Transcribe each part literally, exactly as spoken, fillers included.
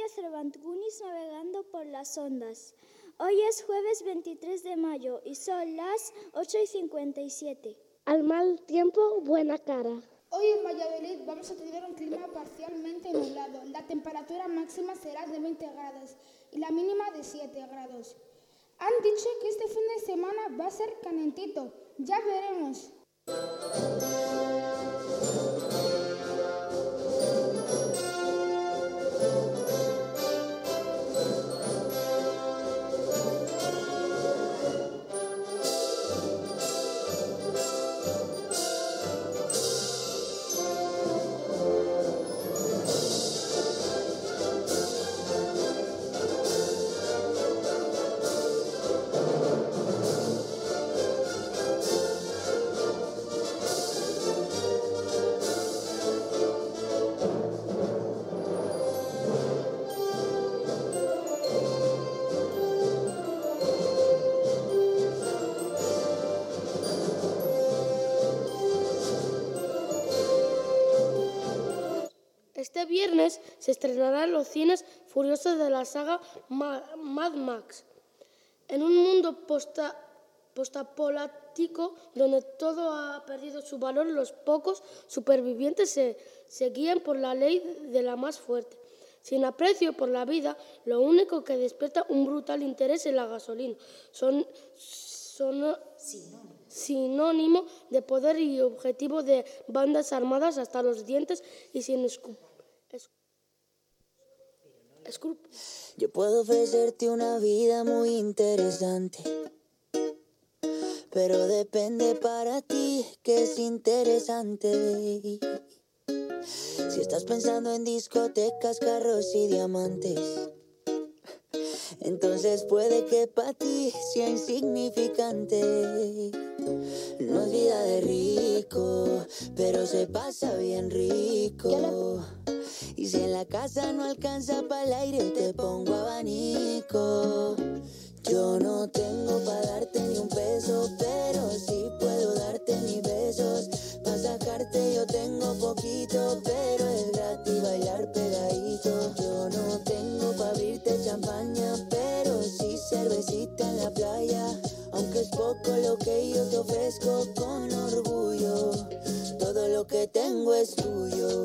Cervantes navegando por las ondas. Hoy es jueves veintitrés de mayo y son las ocho y cincuenta y siete. Al mal tiempo, buena cara. Hoy en Valladolid vamos a tener un clima parcialmente nublado. La temperatura máxima será de veinte grados y la mínima de siete grados. Han dicho que este fin de semana va a ser calentito. Ya veremos. Este viernes se estrenará en los cines Furiosa de la saga Mad Max. En un mundo posta, postapocalíptico donde todo ha perdido su valor, los pocos supervivientes se, se guían por la ley de la más fuerte. Sin aprecio por la vida, lo único que despierta un brutal interés en la gasolina. Son, son sinónimo. sinónimo de poder y objetivo de bandas armadas hasta los dientes y sin escrúpulos. Yo puedo ofrecerte una vida muy interesante, pero depende para ti que es interesante. Si estás pensando en discotecas, carros y diamantes, entonces puede que para ti sea insignificante. No es vida de rico, pero se pasa bien rico. Y si en la casa no alcanza para el aire, te pongo abanico. Yo no tengo para darte ni un peso, pero sí puedo darte mis besos. Para sacarte yo tengo poquito, pero es gratis bailar pegadito. Yo no tengo para abrirte champaña, pero sí cervecita en la playa. Aunque es poco lo que yo te ofrezco con orgullo, todo lo que tengo es tuyo.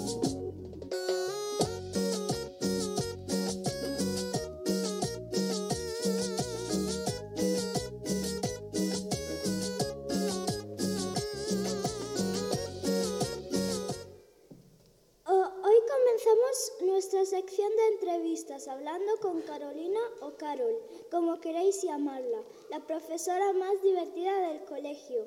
Nuestra sección de entrevistas, hablando con Carolina o Carol, como queréis llamarla, la profesora más divertida del colegio.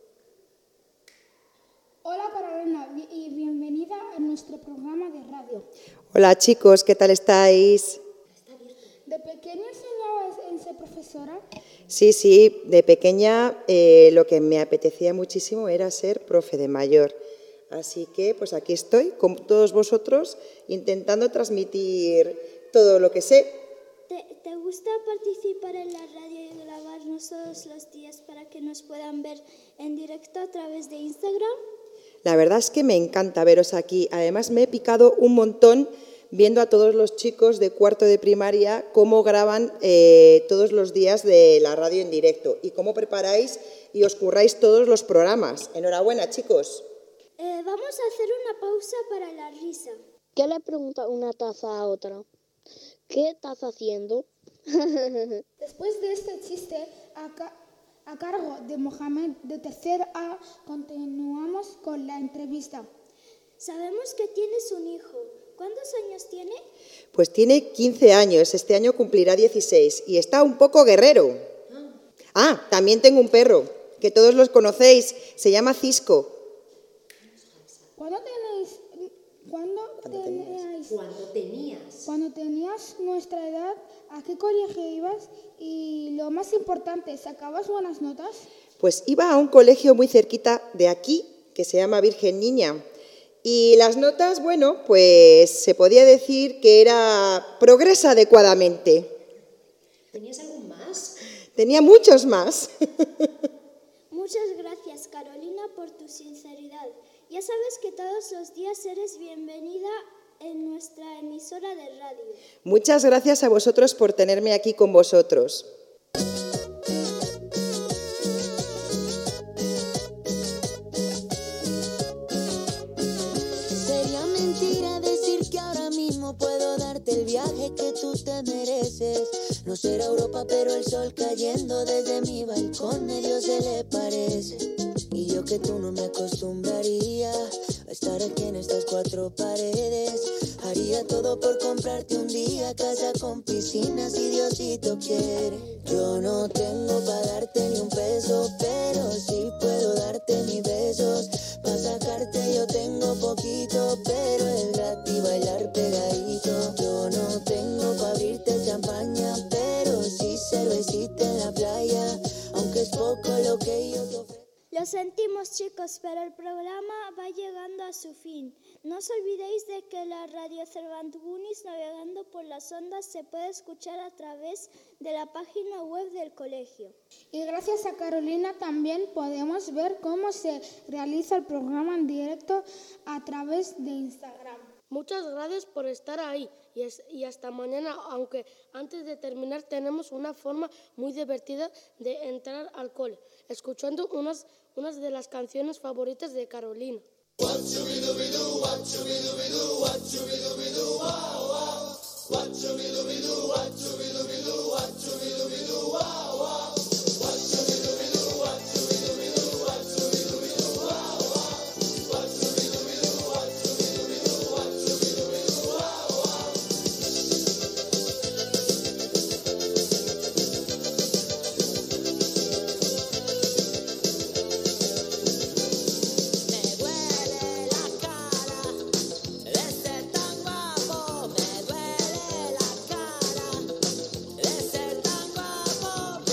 Hola Carolina y bienvenida a nuestro programa de radio. Hola chicos, ¿qué tal estáis? ¿De pequeña soñabas en ser profesora? Sí, sí, de pequeña eh, lo que me apetecía muchísimo era ser profe de mayor. Así que pues aquí estoy con todos vosotros intentando transmitir todo lo que sé. ¿Te, te gusta participar en la radio y grabarnos todos los días para que nos puedan ver en directo a través de Instagram? La verdad es que me encanta veros aquí. Además me he picado un montón viendo a todos los chicos de cuarto de primaria cómo graban eh, todos los días de la radio en directo y cómo preparáis y os curráis todos los programas. Enhorabuena, chicos. Eh, vamos a hacer una pausa para la risa. ¿Qué le pregunta una taza a otra? ¿Qué estás haciendo? Después de este chiste a, ca a cargo de Mohamed de tercer A, continuamos con la entrevista. Sabemos que tienes un hijo. ¿Cuántos años tiene? Pues tiene quince años, este año cumplirá dieciséis y está un poco guerrero. Ah, también tengo un perro, que todos los conocéis, se llama Cisco. ¿Cuándo tenéis, cuándo teníais, cuando tenías, cuando tenías nuestra edad, a qué colegio ibas? Y lo más importante, ¿sacabas buenas notas? Pues iba a un colegio muy cerquita de aquí, que se llama Virgen Niña. Y las notas, bueno, pues se podía decir que era progresa adecuadamente. ¿Tenías algún más? Tenía muchos más. Muchas gracias, Carolina, por tu sinceridad. Ya sabes que todos los días eres bienvenida en nuestra emisora de radio. Muchas gracias a vosotros por tenerme aquí con vosotros. Sería mentira decir que ahora mismo puedo darte el viaje que tú te mereces. No será Europa, pero el sol cayendo desde mi balcón a Dios se le parece. Y yo que tú no me acostumbraría a estar aquí en estas cuatro paredes. Haría todo por comprarte un día casa con piscina si Diosito quiere. Yo no tengo para darte ni un peso, pero sí puedo darte mis besos. Pa' sacarte yo tengo poquito, pero es gratis bailar pegadito. Yo no tengo para abrirte champaña, pero sí cervecita en la playa, aunque es poco lo que yo te ofrezco. Lo sentimos, chicos, pero el programa va llegando a su fin. No os olvidéis de que la radio Cervantes navegando por las ondas se puede escuchar a través de la página web del colegio. Y gracias a Carolina también podemos ver cómo se realiza el programa en directo a través de Instagram. Muchas gracias por estar ahí y, es, y hasta mañana, aunque antes de terminar tenemos una forma muy divertida de entrar al cole, escuchando unas, unas de las canciones favoritas de Carolina. De ser tan guapo,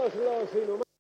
todos los inhumanos.